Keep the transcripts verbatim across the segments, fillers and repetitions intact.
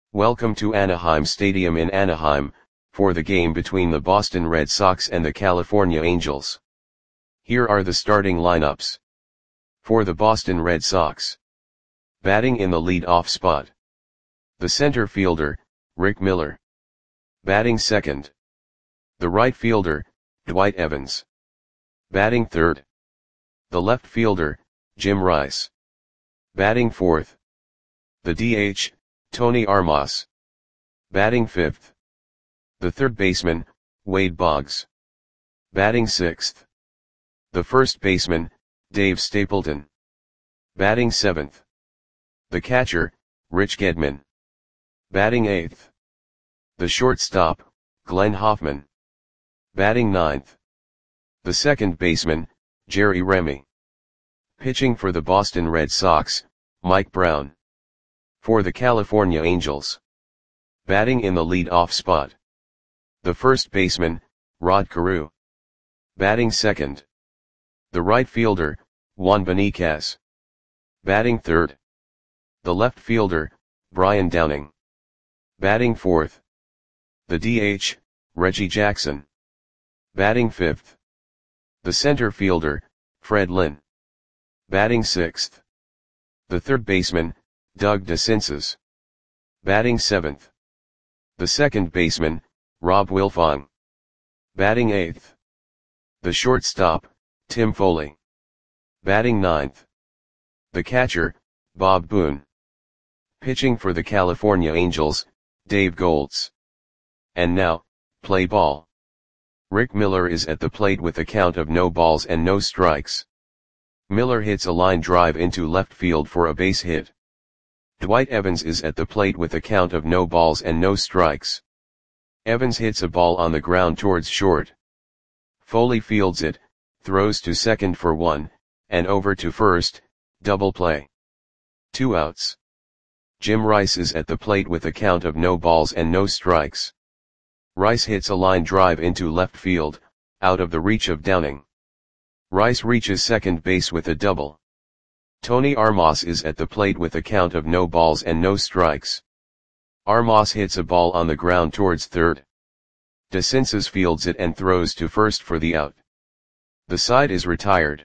Welcome to Anaheim Stadium in Anaheim, for the game between the Boston Red Sox and the California Angels. Here are the starting lineups. For the Boston Red Sox. Batting in the lead-off spot. The center fielder, Rick Miller. Batting second. The right fielder, Dwight Evans. Batting third. The left fielder, Jim Rice. Batting fourth. The D H, Tony Armas. Batting fifth. The third baseman, Wade Boggs. Batting sixth. The first baseman, Dave Stapleton. Batting seventh. The catcher, Rich Gedman. Batting eighth. The shortstop, Glenn Hoffman. Batting ninth. The second baseman, Jerry Remy. Pitching for the Boston Red Sox, Mike Brown. For the California Angels. Batting in the lead-off spot. The first baseman, Rod Carew. Batting second. The right fielder, Juan Beniquez. Batting third. The left fielder, Brian Downing. Batting fourth. The D H, Reggie Jackson. Batting fifth. The center fielder, Fred Lynn. Batting sixth. The third baseman, Doug DeCinces. Batting seventh. The second baseman, Rob Wilfong. Batting eighth. The shortstop, Tim Foley. Batting ninth. The catcher, Bob Boone. Pitching for the California Angels, Dave Goltz. And now, play ball. Rick Miller is at the plate with a count of no balls and no strikes. Miller hits a line drive into left field for a base hit. Dwight Evans is at the plate with a count of no balls and no strikes. Evans hits a ball on the ground towards short. Foley fields it, throws to second for one, and over to first, double play. Two outs. Jim Rice is at the plate with a count of no balls and no strikes. Rice hits a line drive into left field, out of the reach of Downing. Rice reaches second base with a double. Tony Armas is at the plate with a count of no balls and no strikes. Armas hits a ball on the ground towards third. DeCinces fields it and throws to first for the out. The side is retired.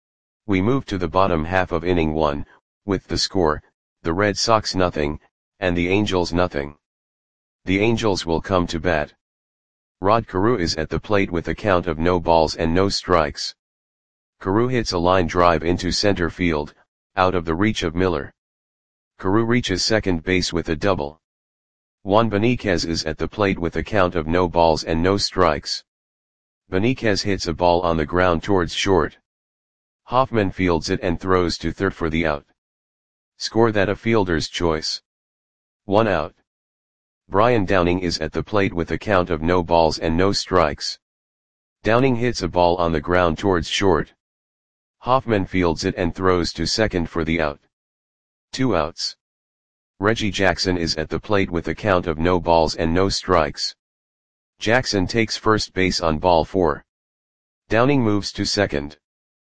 We move to the bottom half of inning one, with the score, the Red Sox nothing, and the Angels nothing. The Angels will come to bat. Rod Carew is at the plate with a count of no balls and no strikes. Carew hits a line drive into center field, out of the reach of Miller. Carew reaches second base with a double. Juan Beniquez is at the plate with a count of no balls and no strikes. Beniquez hits a ball on the ground towards short. Hoffman fields it and throws to third for the out. Score that a fielder's choice. One out. Brian Downing is at the plate with a count of no balls and no strikes. Downing hits a ball on the ground towards short. Hoffman fields it and throws to second for the out. Two outs. Reggie Jackson is at the plate with a count of no balls and no strikes. Jackson takes first base on ball four. Downing moves to second.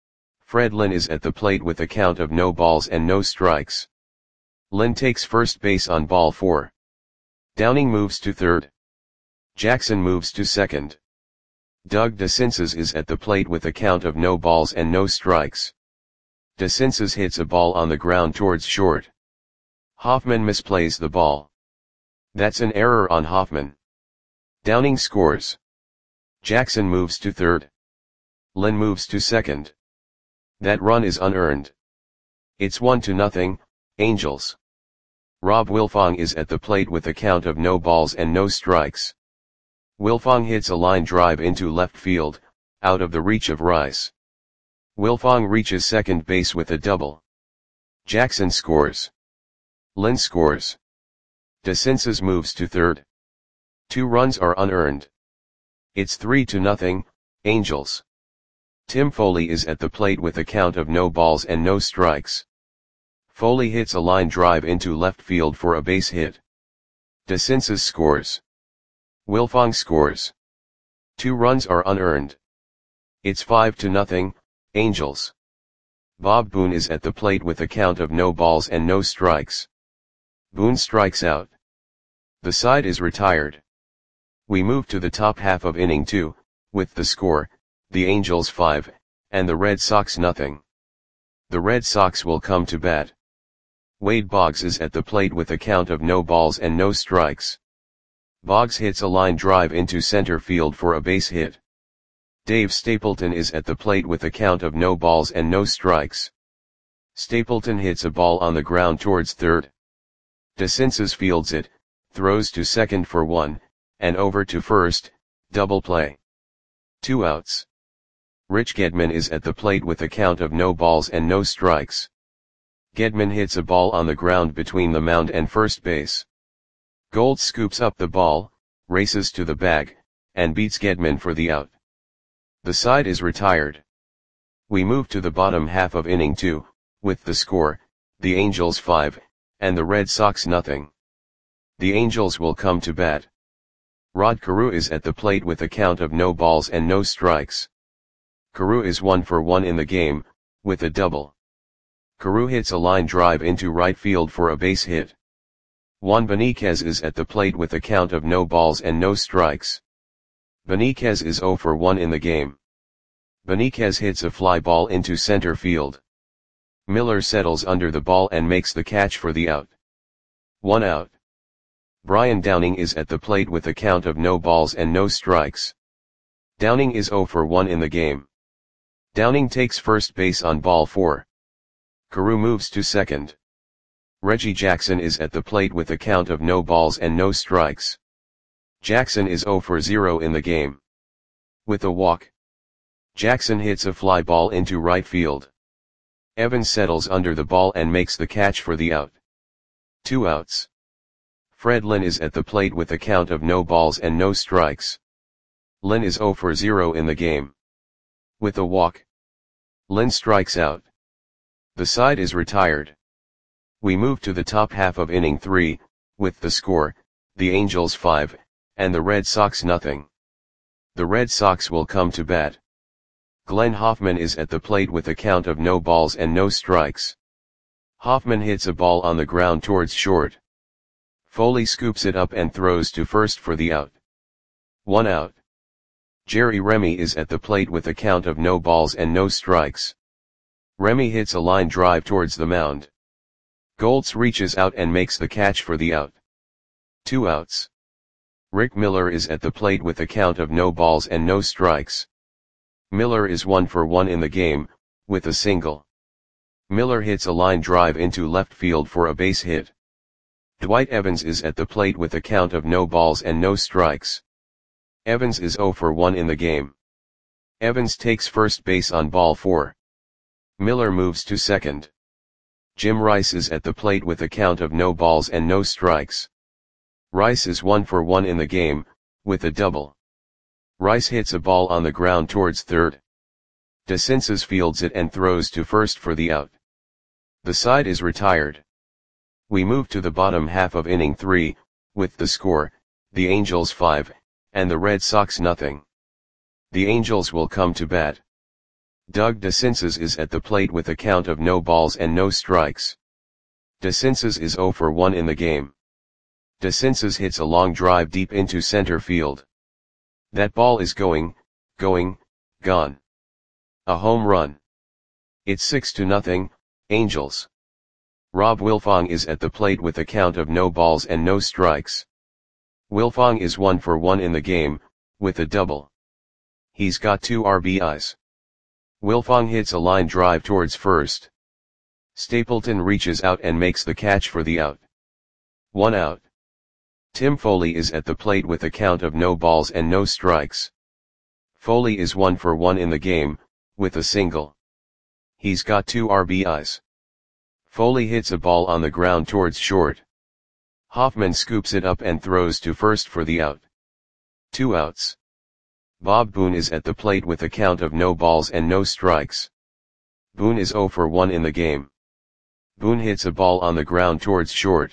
Fred Lynn is at the plate with a count of no balls and no strikes. Lynn takes first base on ball four. Downing moves to third. Jackson moves to second. Doug DeCinces is at the plate with a count of no balls and no strikes. DeCinces hits a ball on the ground towards short. Hoffman misplays the ball. That's an error on Hoffman. Downing scores. Jackson moves to third. Lynn moves to second. That run is unearned. It's one to nothing, Angels. Rob Wilfong is at the plate with a count of no balls and no strikes. Wilfong hits a line drive into left field, out of the reach of Rice. Wilfong reaches second base with a double. Jackson scores. Lynn scores. DeCinces moves to third. Two runs are unearned. It's three to nothing, Angels. Tim Foley is at the plate with a count of no balls and no strikes. Foley hits a line drive into left field for a base hit. DeCinces scores. Wilfong scores. Two runs are unearned. It's five to nothing, Angels. Bob Boone is at the plate with a count of no balls and no strikes. Boone strikes out. The side is retired. We move to the top half of inning two, with the score, the Angels five, and the Red Sox nothing. The Red Sox will come to bat. Wade Boggs is at the plate with a count of no balls and no strikes. Boggs hits a line drive into center field for a base hit. Dave Stapleton is at the plate with a count of no balls and no strikes. Stapleton hits a ball on the ground towards third. DeCinces fields it, throws to second for one, and over to first, double play. Two outs. Rich Gedman is at the plate with a count of no balls and no strikes. Gedman hits a ball on the ground between the mound and first base. Gold scoops up the ball, races to the bag, and beats Gedman for the out. The side is retired. We move to the bottom half of inning two, with the score, the Angels five, and the Red Sox nothing. The Angels will come to bat. Rod Carew is at the plate with a count of no balls and no strikes. Carew is one for one in the game, with a double. Carew hits a line drive into right field for a base hit. Juan Beniquez is at the plate with a count of no balls and no strikes. Beniquez is zero for one in the game. Beniquez hits a fly ball into center field. Miller settles under the ball and makes the catch for the out. One out. Brian Downing is at the plate with a count of no balls and no strikes. Downing is zero for one in the game. Downing takes first base on ball four. Carew moves to second. Reggie Jackson is at the plate with a count of no balls and no strikes. Jackson is zero for zero in the game. With a walk, Jackson hits a fly ball into right field. Evans settles under the ball and makes the catch for the out. Two outs. Fred Lynn is at the plate with a count of no balls and no strikes. Lynn is zero for zero in the game. With a walk, Lynn strikes out. The side is retired. We move to the top half of inning three, with the score, the Angels five, and the Red Sox nothing. The Red Sox will come to bat. Glenn Hoffman is at the plate with a count of no balls and no strikes. Hoffman hits a ball on the ground towards short. Foley scoops it up and throws to first for the out. One out. Jerry Remy is at the plate with a count of no balls and no strikes. Remy hits a line drive towards the mound. Goltz reaches out and makes the catch for the out. Two outs. Rick Miller is at the plate with a count of no balls and no strikes. Miller is one for one in the game, with a single. Miller hits a line drive into left field for a base hit. Dwight Evans is at the plate with a count of no balls and no strikes. Evans is zero for one in the game. Evans takes first base on ball four. Miller moves to second. Jim Rice is at the plate with a count of no balls and no strikes. Rice is one for one in the game, with a double. Rice hits a ball on the ground towards third. DeCinces fields it and throws to first for the out. The side is retired. We move to the bottom half of inning three, with the score, the Angels five, and the Red Sox nothing. The Angels will come to bat. Doug DeCinces is at the plate with a count of no balls and no strikes. DeCinces is zero for one in the game. DeCinces hits a long drive deep into center field. That ball is going, going, gone. A home run. It's six to nothing, Angels. Rob Wilfong is at the plate with a count of no balls and no strikes. Wilfong is one for one in the game, with a double. He's got two R B Is. Wilfong hits a line drive towards first. Stapleton reaches out and makes the catch for the out. One out. Tim Foley is at the plate with a count of no balls and no strikes. Foley is one for one in the game, with a single. He's got two R B Is. Foley hits a ball on the ground towards short. Hoffman scoops it up and throws to first for the out. Two outs. Bob Boone is at the plate with a count of no balls and no strikes. Boone is zero for one in the game. Boone hits a ball on the ground towards short.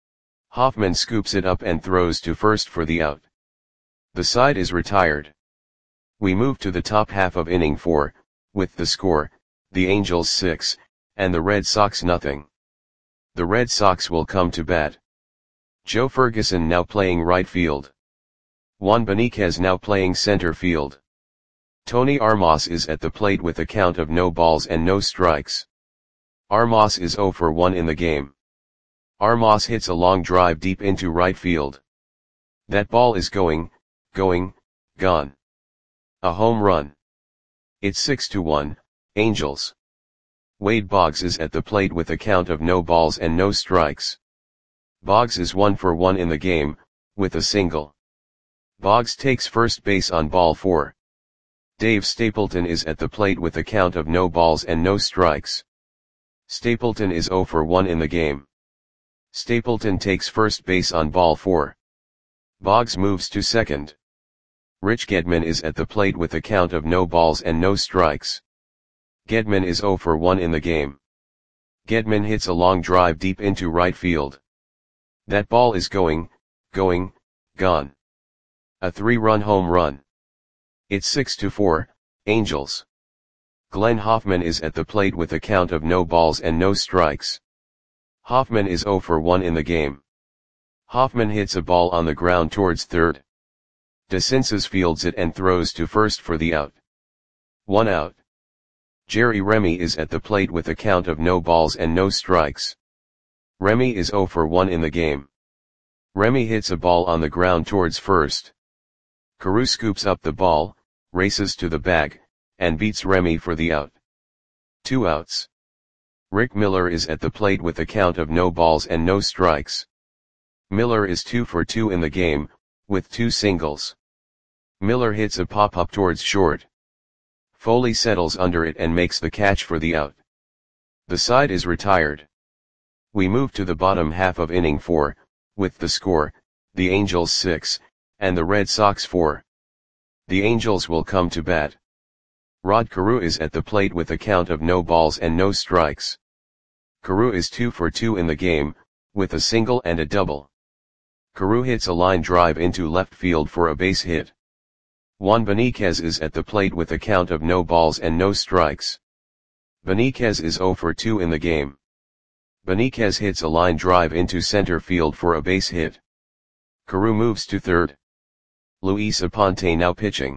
Hoffman scoops it up and throws to first for the out. The side is retired. We move to the top half of inning four, with the score, the Angels six, and the Red Sox nothing. The Red Sox will come to bat. Joe Ferguson now playing right field. Juan Beniquez now playing center field. Tony Armas is at the plate with a count of no balls and no strikes. Armas is zero for one in the game. Armas hits a long drive deep into right field. That ball is going, going, gone. A home run. It's six to one, Angels. Wade Boggs is at the plate with a count of no balls and no strikes. Boggs is one for one in the game, with a single. Boggs takes first base on ball four. Dave Stapleton is at the plate with a count of no balls and no strikes. Stapleton is zero for one in the game. Stapleton takes first base on ball four. Boggs moves to second. Rich Gedman is at the plate with a count of no balls and no strikes. Gedman is zero for one in the game. Gedman hits a long drive deep into right field. That ball is going, going, gone. A three-run home run. It's six to four, Angels. Glenn Hoffman is at the plate with a count of no balls and no strikes. Hoffman is zero for one in the game. Hoffman hits a ball on the ground towards third. DeCinces fields it and throws to first for the out. One out. Jerry Remy is at the plate with a count of no balls and no strikes. Remy is zero for one in the game. Remy hits a ball on the ground towards first. Carew scoops up the ball, races to the bag, and beats Remy for the out. Two outs. Rick Miller is at the plate with a count of no balls and no strikes. Miller is two for two in the game, with two singles. Miller hits a pop-up towards short. Foley settles under it and makes the catch for the out. The side is retired. We move to the bottom half of inning four, with the score, the Angels six, and the Red Sox four. The Angels will come to bat. Rod Carew is at the plate with a count of no balls and no strikes. Carew is two for two in the game, with a single and a double. Carew hits a line drive into left field for a base hit. Juan Beniquez is at the plate with a count of no balls and no strikes. Beniquez is zero for two in the game. Beniquez hits a line drive into center field for a base hit. Carew moves to third. Luis Aponte now pitching.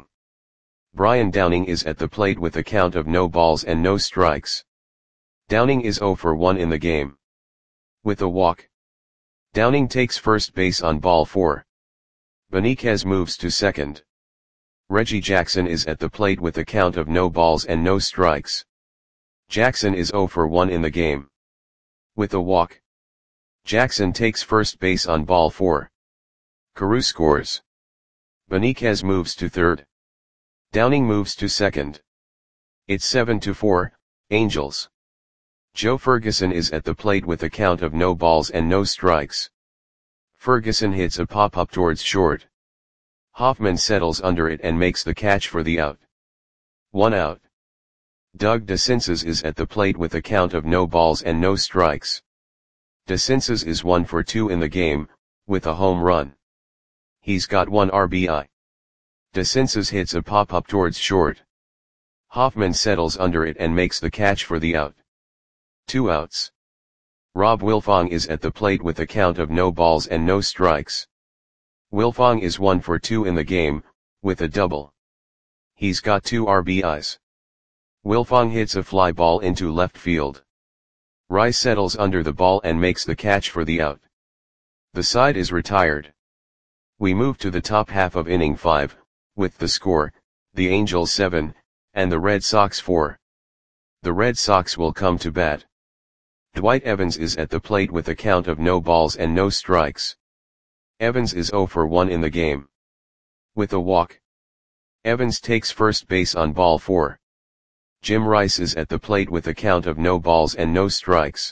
Brian Downing is at the plate with a count of no balls and no strikes. Downing is zero for one in the game. With a walk. Downing takes first base on ball four. Beniquez moves to second. Reggie Jackson is at the plate with a count of no balls and no strikes. Jackson is zero for one in the game. With a walk. Jackson takes first base on ball four. Carew scores. Beniquez moves to third. Downing moves to second. It's seven to four, Angels. Joe Ferguson is at the plate with a count of no balls and no strikes. Ferguson hits a pop-up towards short. Hoffman settles under it and makes the catch for the out. One out. Doug DeCinces is at the plate with a count of no balls and no strikes. DeCinces is one for two in the game, with a home run. He's got one R B I. DeCinces hits a pop-up towards short. Hoffman settles under it and makes the catch for the out. Two outs. Rob Wilfong is at the plate with a count of no balls and no strikes. Wilfong is one for two in the game, with a double. He's got two R B Is. Wilfong hits a fly ball into left field. Rice settles under the ball and makes the catch for the out. The side is retired. We move to the top half of inning five, with the score, the Angels seven, and the Red Sox four. The Red Sox will come to bat. Dwight Evans is at the plate with a count of no balls and no strikes. Evans is zero for one in the game. With a walk. Evans takes first base on ball four. Jim Rice is at the plate with a count of no balls and no strikes.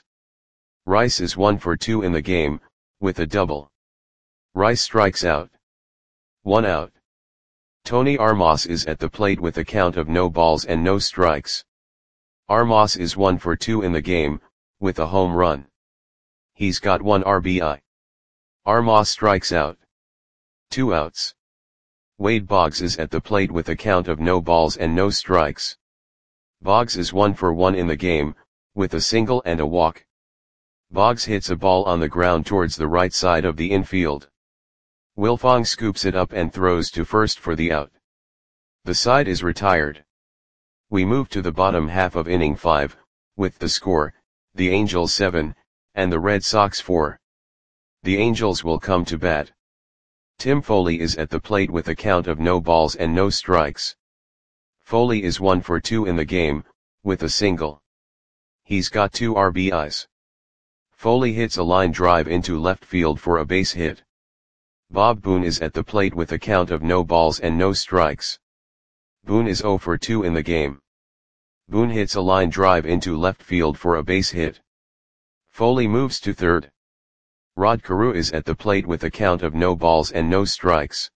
Rice is one for two in the game, with a double. Rice strikes out. One out. Tony Armas is at the plate with a count of no balls and no strikes. Armas is one for two in the game, with a home run. He's got one R B I. Armas strikes out. Two outs. Wade Boggs is at the plate with a count of no balls and no strikes. Boggs is one for one in the game, with a single and a walk. Boggs hits a ball on the ground towards the right side of the infield. Wilfong scoops it up and throws to first for the out. The side is retired. We move to the bottom half of inning five, with the score, the Angels seven, and the Red Sox four. The Angels will come to bat. Tim Foley is at the plate with a count of no balls and no strikes. Foley is one for two in the game, with a single. He's got two R B Is. Foley hits a line drive into left field for a base hit. Bob Boone is at the plate with a count of no balls and no strikes. Boone is zero for two in the game. Boone hits a line drive into left field for a base hit. Foley moves to third. Rod Carew is at the plate with a count of no balls and no strikes.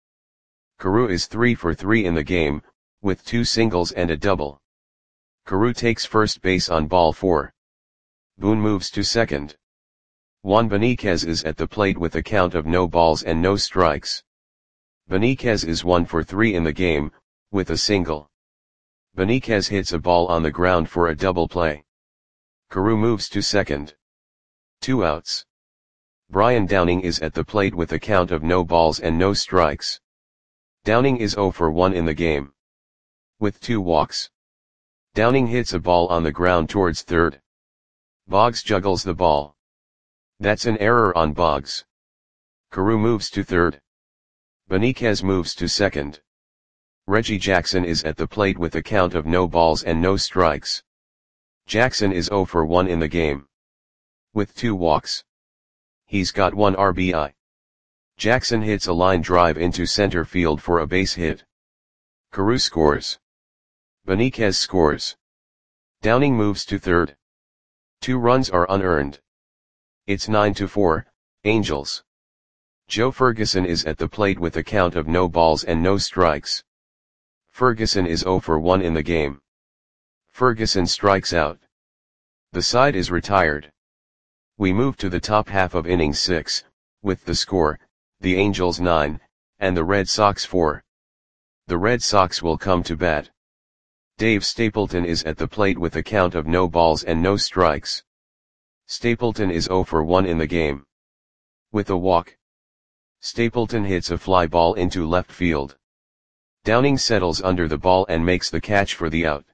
Carew is three for three in the game, with two singles and a double. Carew takes first base on ball four. Boone moves to second. Juan Beniquez is at the plate with a count of no balls and no strikes. Beniquez is one for three in the game, with a single. Beniquez hits a ball on the ground for a double play. Carew moves to second. Two outs. Brian Downing is at the plate with a count of no balls and no strikes. Downing is zero for one in the game. With two walks. Downing hits a ball on the ground towards third. Boggs juggles the ball. That's an error on Boggs. Carew moves to third. Beniquez moves to second. Reggie Jackson is at the plate with a count of no balls and no strikes. Jackson is zero for one in the game. With two walks. He's got one R B I. Jackson hits a line drive into center field for a base hit. Carew scores. Beniquez scores. Downing moves to third. Two runs are unearned. It's nine to four, Angels. Joe Ferguson is at the plate with a count of no balls and no strikes. Ferguson is zero for one in the game. Ferguson strikes out. The side is retired. We move to the top half of inning six, with the score, the Angels nine, and the Red Sox four. The Red Sox will come to bat. Dave Stapleton is at the plate with a count of no balls and no strikes. Stapleton is zero for one in the game. With a walk. Stapleton hits a fly ball into left field. Downing settles under the ball and makes the catch for the out.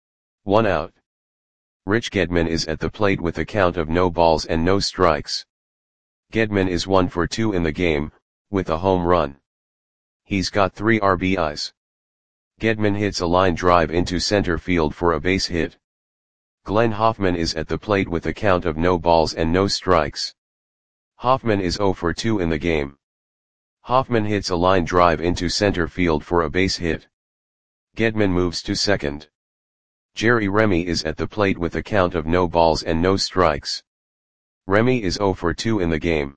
One out. Rich Gedman is at the plate with a count of no balls and no strikes. Gedman is one for two in the game, with a home run. He's got three R B Is. Gedman hits a line drive into center field for a base hit. Glenn Hoffman is at the plate with a count of no balls and no strikes. Hoffman is zero for two in the game. Hoffman hits a line drive into center field for a base hit. Gedman moves to second. Jerry Remy is at the plate with a count of no balls and no strikes. Remy is zero for two in the game.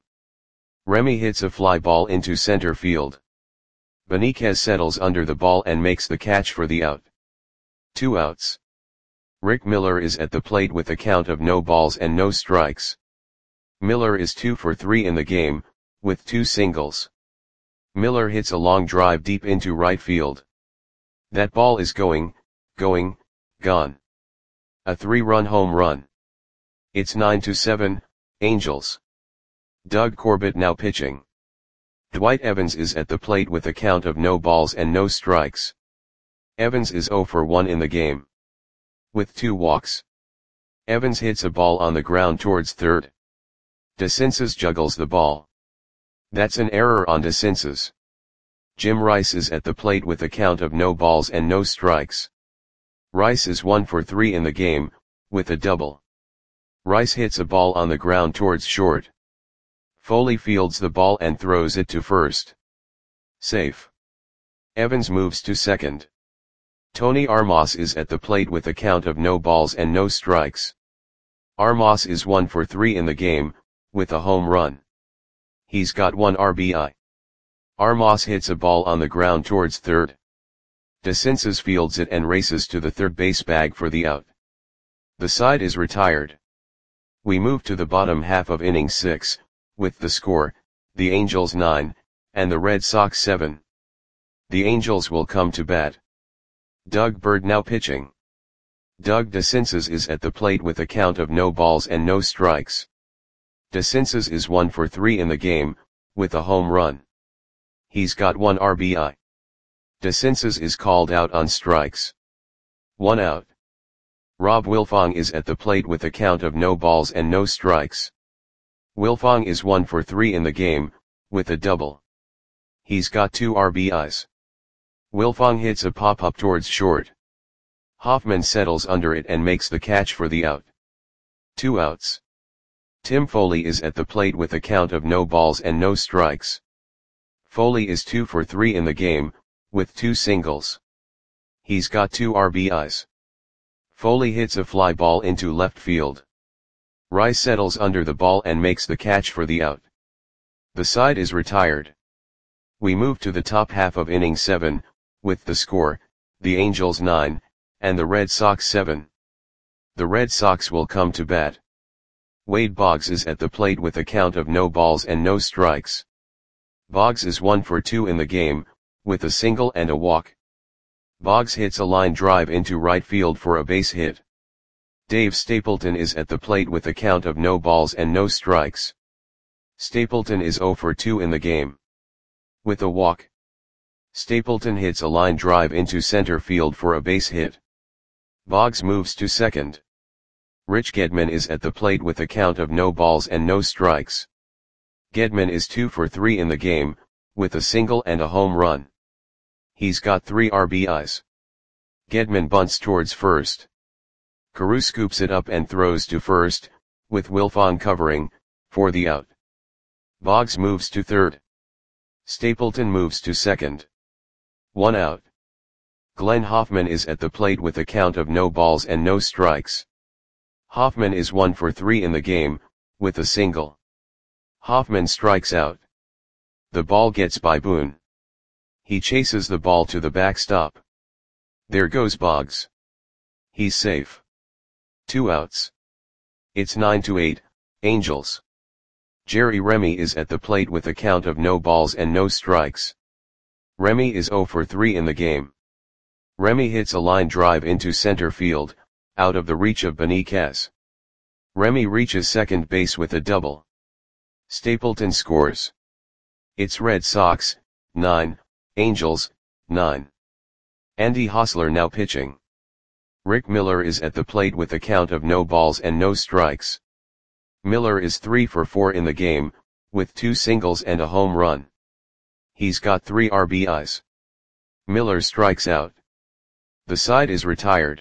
Remy hits a fly ball into center field. Beniquez settles under the ball and makes the catch for the out. Two outs. Rick Miller is at the plate with a count of no balls and no strikes. Miller is two for three in the game, with two singles. Miller hits a long drive deep into right field. That ball is going, going, gone. A three-run home run. It's nine to seven, Angels. Doug Corbett now pitching. Dwight Evans is at the plate with a count of no balls and no strikes. Evans is zero for one in the game. With two walks. Evans hits a ball on the ground towards third. DeCinces juggles the ball. That's an error on DeCinces. Jim Rice is at the plate with a count of no balls and no strikes. Rice is one for three in the game, with a double. Rice hits a ball on the ground towards short. Foley fields the ball and throws it to first. Safe. Evans moves to second. Tony Armas is at the plate with a count of no balls and no strikes. Armas is one for three in the game, with a home run. He's got one R B I. Armas hits a ball on the ground towards third. DeCinces fields it and races to the third base bag for the out. The side is retired. We move to the bottom half of inning six, with the score, the Angels nine, and the Red Sox seven. The Angels will come to bat. Doug Bird now pitching. Doug DeCinces is at the plate with a count of no balls and no strikes. DeCinces is one for three in the game, with a home run. He's got one R B I. DeCinces is called out on strikes. One out. Rob Wilfong is at the plate with a count of no balls and no strikes. Wilfong is one for three in the game, with a double. He's got two R B Is. Wilfong hits a pop-up towards short. Hoffman settles under it and makes the catch for the out. Two outs. Tim Foley is at the plate with a count of no balls and no strikes. Foley is two for three in the game, with two singles. He's got two R B Is. Foley hits a fly ball into left field. Rice settles under the ball and makes the catch for the out. The side is retired. We move to the top half of inning seven, with the score, the Angels nine, and the Red Sox seven. The Red Sox will come to bat. Wade Boggs is at the plate with a count of no balls and no strikes. Boggs is one for two in the game, with a single and a walk. Boggs hits a line drive into right field for a base hit. Dave Stapleton is at the plate with a count of no balls and no strikes. Stapleton is zero for two in the game. With a walk. Stapleton hits a line drive into center field for a base hit. Boggs moves to second. Rich Gedman is at the plate with a count of no balls and no strikes. Gedman is two for three in the game, with a single and a home run. He's got three R B Is. Gedman bunts towards first. Carew scoops it up and throws to first, with Wilfong covering, for the out. Boggs moves to third. Stapleton moves to second. One out. Glenn Hoffman is at the plate with a count of no balls and no strikes. Hoffman is one for three in the game, with a single. Hoffman strikes out. The ball gets by Boone. He chases the ball to the backstop. There goes Boggs. He's safe. Two outs. It's nine to eight, Angels. Jerry Remy is at the plate with a count of no balls and no strikes. Remy is zero for three in the game. Remy hits a line drive into center field, out of the reach of Benitez. Remy reaches second base with a double. Stapleton scores. It's Red Sox, nine, Angels, nine. Andy Hosler now pitching. Rick Miller is at the plate with a count of no balls and no strikes. Miller is three for four in the game, with two singles and a home run. He's got three R B Is. Miller strikes out. The side is retired.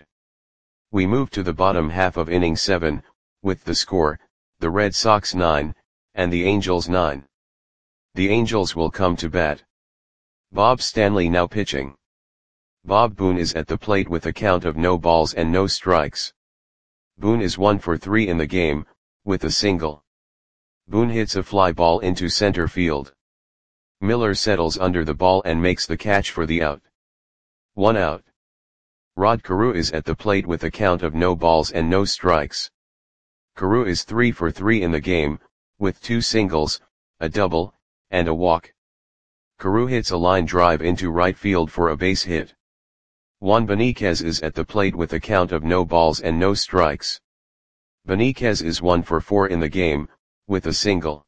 We move to the bottom half of inning seven, with the score, the Red Sox nine, and the Angels nine. The Angels will come to bat. Bob Stanley now pitching. Bob Boone is at the plate with a count of no balls and no strikes. Boone is one for three in the game, with a single. Boone hits a fly ball into center field. Miller settles under the ball and makes the catch for the out. One out. Rod Carew is at the plate with a count of no balls and no strikes. Carew is three for three in the game, with two singles, a double, and a walk. Carew hits a line drive into right field for a base hit. Juan Benitez is at the plate with a count of no balls and no strikes. Benitez is one for four in the game, with a single.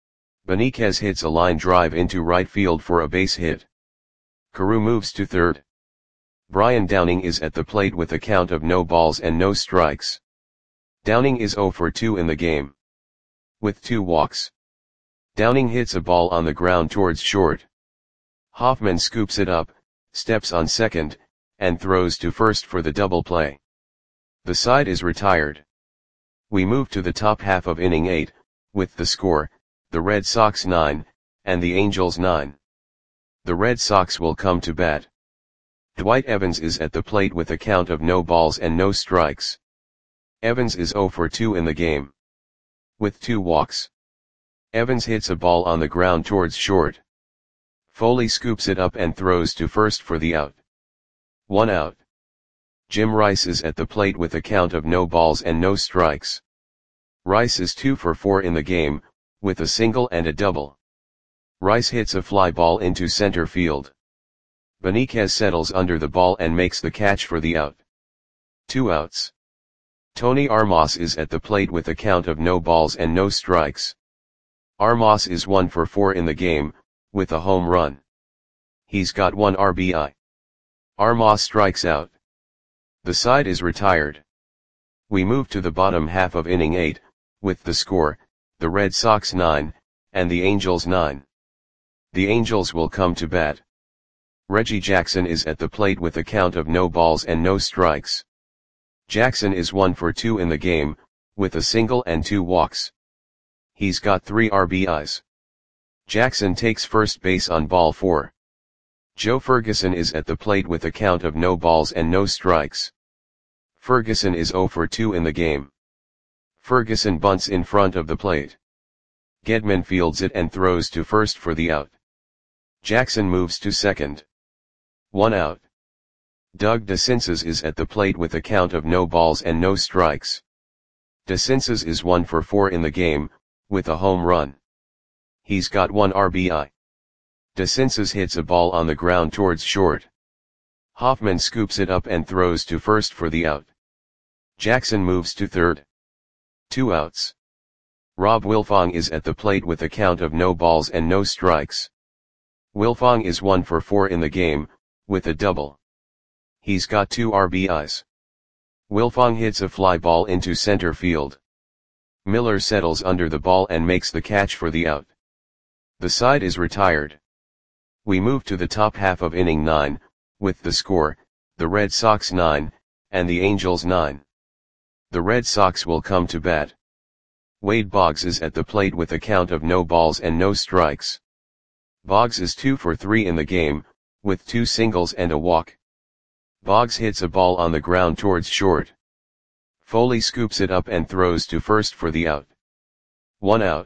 Benitez hits a line drive into right field for a base hit. Carew moves to third. Brian Downing is at the plate with a count of no balls and no strikes. Downing is zero for two in the game. With two walks. Downing hits a ball on the ground towards short. Hoffman scoops it up, steps on second, and throws to first for the double play. The side is retired. We move to the top half of inning eight, with the score, the Red Sox nine, and the Angels nine. The Red Sox will come to bat. Dwight Evans is at the plate with a count of no balls and no strikes. Evans is zero for two in the game. With two walks. Evans hits a ball on the ground towards short. Foley scoops it up and throws to first for the out. One out. Jim Rice is at the plate with a count of no balls and no strikes. Rice is two for four in the game, with a single and a double. Rice hits a fly ball into center field. Benitez settles under the ball and makes the catch for the out. Two outs. Tony Armas is at the plate with a count of no balls and no strikes. Armas is one for four in the game, with a home run. He's got one R B I. Armas strikes out. The side is retired. We move to the bottom half of inning eight, with the score, the Red Sox nine, and the Angels nine. The Angels will come to bat. Reggie Jackson is at the plate with a count of no balls and no strikes. Jackson is one for two in the game, with a single and two walks. He's got three R B Is. Jackson takes first base on ball four. Joe Ferguson is at the plate with a count of no balls and no strikes. Ferguson is zero for two in the game. Ferguson bunts in front of the plate. Gedman fields it and throws to first for the out. Jackson moves to second. One out. Doug DeCinces is at the plate with a count of no balls and no strikes. DeCinces is one for four in the game, with a home run. He's got one R B I. DeCinces hits a ball on the ground towards short. Hoffman scoops it up and throws to first for the out. Jackson moves to third. Two outs. Rob Wilfong is at the plate with a count of no balls and no strikes. Wilfong is one for four in the game, with a double. He's got two R B Is. Wilfong hits a fly ball into center field. Miller settles under the ball and makes the catch for the out. The side is retired. We move to the top half of inning nine, with the score, the Red Sox nine, and the Angels nine. The Red Sox will come to bat. Wade Boggs is at the plate with a count of no balls and no strikes. Boggs is two for three in the game, with two singles and a walk. Boggs hits a ball on the ground towards short. Foley scoops it up and throws to first for the out. One out.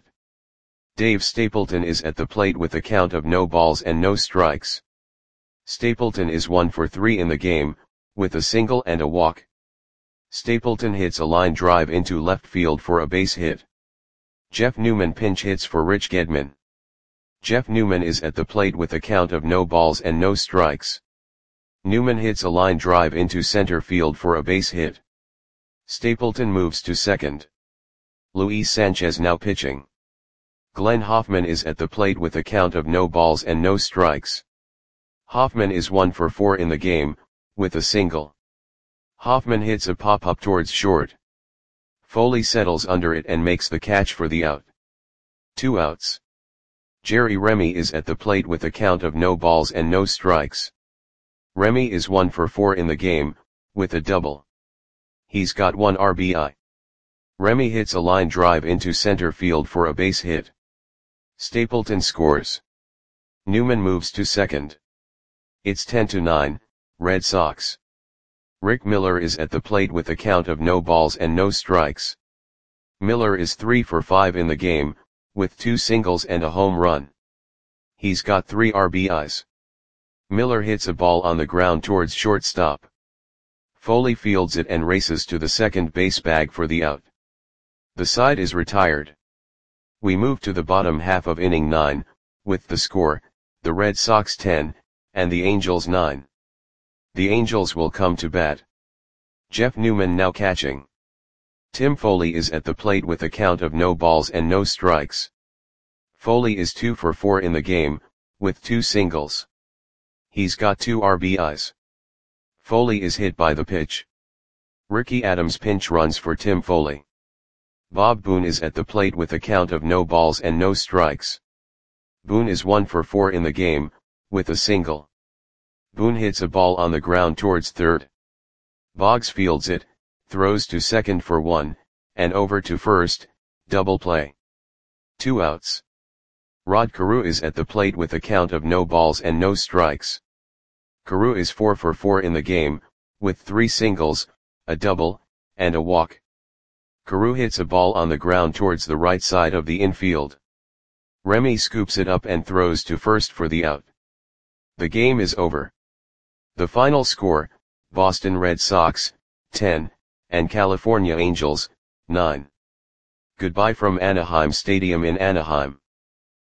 Dave Stapleton is at the plate with a count of no balls and no strikes. Stapleton is one for three in the game, with a single and a walk. Stapleton hits a line drive into left field for a base hit. Jeff Newman pinch hits for Rich Gedman. Jeff Newman is at the plate with a count of no balls and no strikes. Newman hits a line drive into center field for a base hit. Stapleton moves to second. Luis Sanchez now pitching. Glenn Hoffman is at the plate with a count of no balls and no strikes. Hoffman is one for four in the game, with a single. Hoffman hits a pop-up towards short. Foley settles under it and makes the catch for the out. Two outs. Jerry Remy is at the plate with a count of no balls and no strikes. Remy is one for four in the game, with a double. He's got one R B I. Remy hits a line drive into center field for a base hit. Stapleton scores. Newman moves to second. It's ten to nine, Red Sox. Rick Miller is at the plate with a count of no balls and no strikes. Miller is three for five in the game, with two singles and a home run. He's got three R B Is. Miller hits a ball on the ground towards shortstop. Foley fields it and races to the second base bag for the out. The side is retired. We move to the bottom half of inning nine, with the score, the Red Sox ten, and the Angels nine. The Angels will come to bat. Jeff Newman now catching. Tim Foley is at the plate with a count of no balls and no strikes. Foley is two for four in the game, with two singles. He's got two R B Is. Foley is hit by the pitch. Ricky Adams pinch runs for Tim Foley. Bob Boone is at the plate with a count of no balls and no strikes. Boone is one for four in the game, with a single. Boone hits a ball on the ground towards third. Boggs fields it, throws to second for one, and over to first, double play. Two outs. Rod Carew is at the plate with a count of no balls and no strikes. Carew is four for four in the game, with three singles, a double, and a walk. Carew hits a ball on the ground towards the right side of the infield. Remy scoops it up and throws to first for the out. The game is over. The final score, Boston Red Sox, ten, and California Angels, nine. Goodbye from Anaheim Stadium in Anaheim.